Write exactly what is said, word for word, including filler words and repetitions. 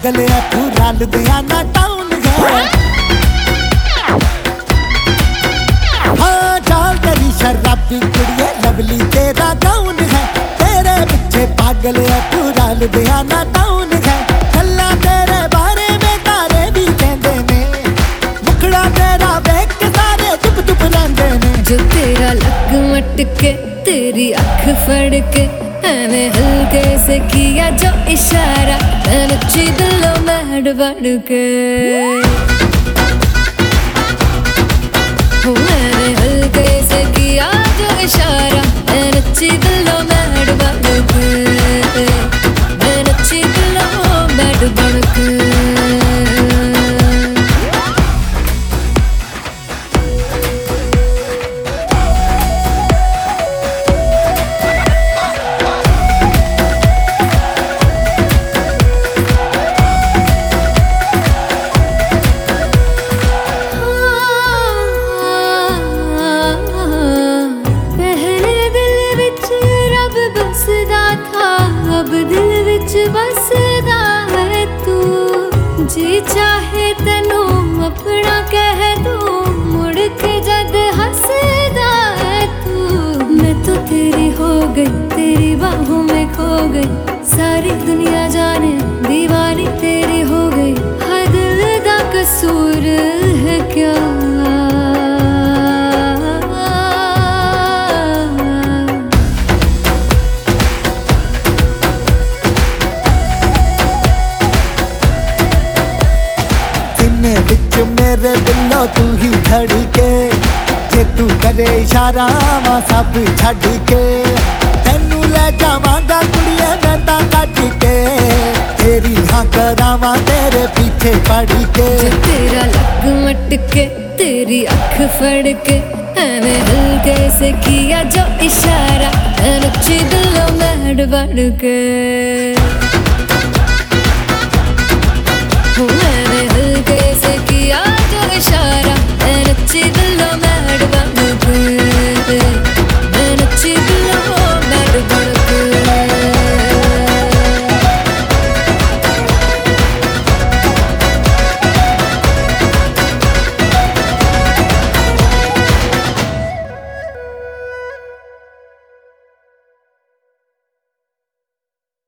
पागल है पूरा लुधियाना टाउन है। हाँ चाल तेरी शराबी कुड़िए लवली तेरा गाउन है, तेरे पीछे पागल है पूरा लुधियाना टाउन है। गल्ला तेरे बारे में तारे भी कहते ने, मुखड़ा तेरा देख के सारे चुप चुप रहंदे ने। जो तेरा लक मटके तेरी अख फड़ के मैंने हल्के से किया जो इशारा, मैं नच्ची दिलों में बढ़ के। मैंने हल्के से किया जो इशारा, मैं नच्ची दिलों में बढ़ के। मैं नच्ची दिलों में बढ़ के। अब दिल विच बसदा है तू, जी चाहे तेनू अपना कह दूं, मुड़ के जद हंसदा है तू। मैं तो तेरी हो गई, तेरी बाहों में खो गई, सारी दुनिया जाने दीवानी तेरी हो गई। हर दिल दा कसूर है क्या, मेरे दिलों तू ही धड़के, जे तू करे इशारा वा सब छड़ के। तेनू ले जावांगा कुड़िए मैं तां कट के, तेरी हाँ करावां तेरे पीछे पड़ के। जो तेरा लक मटके तेरी अख फड़ के मैंने हल्के से किया जो इशारा, मैं नच्ची दिलों में बढ़ के। मैंने हल्के से किया जो इशारा,